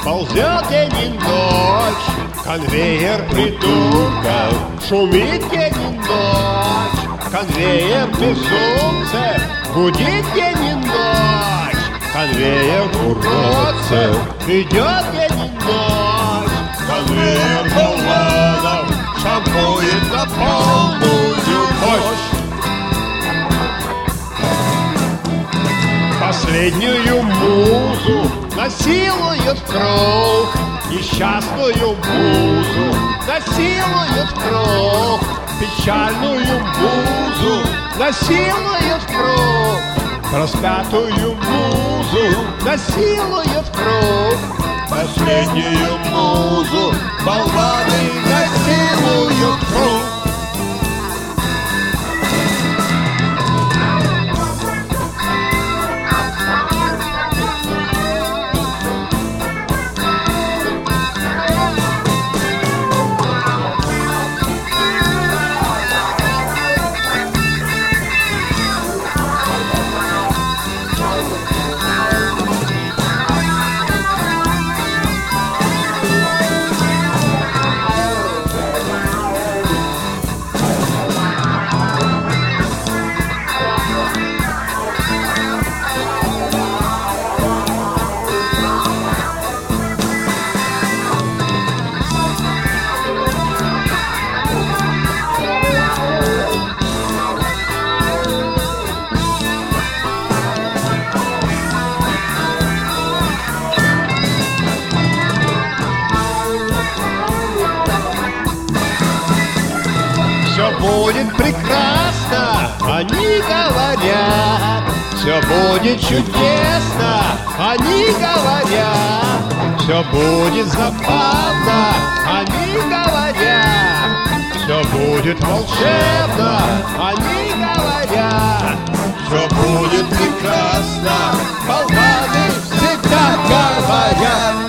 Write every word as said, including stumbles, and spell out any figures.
ползет день и ночь, конвейер придурков шумит день и ночь, конвейер безумцев гудит день и ночь, конвейер уродцев идет день и ночь, конвейер болванов шампует на полную мощь. Последнюю музу насилует кровь, несчастную музу насилует кровь, печальную музу насилует кровь, распятую музу насилует кровь, последнюю музу болваны насилуют кровь. Все будет прекрасно, они говорят, все будет чудесно, они говорят, все будет забавно, они говорят, все будет волшебно, они говорят, все будет прекрасно, болваны всегда говорят.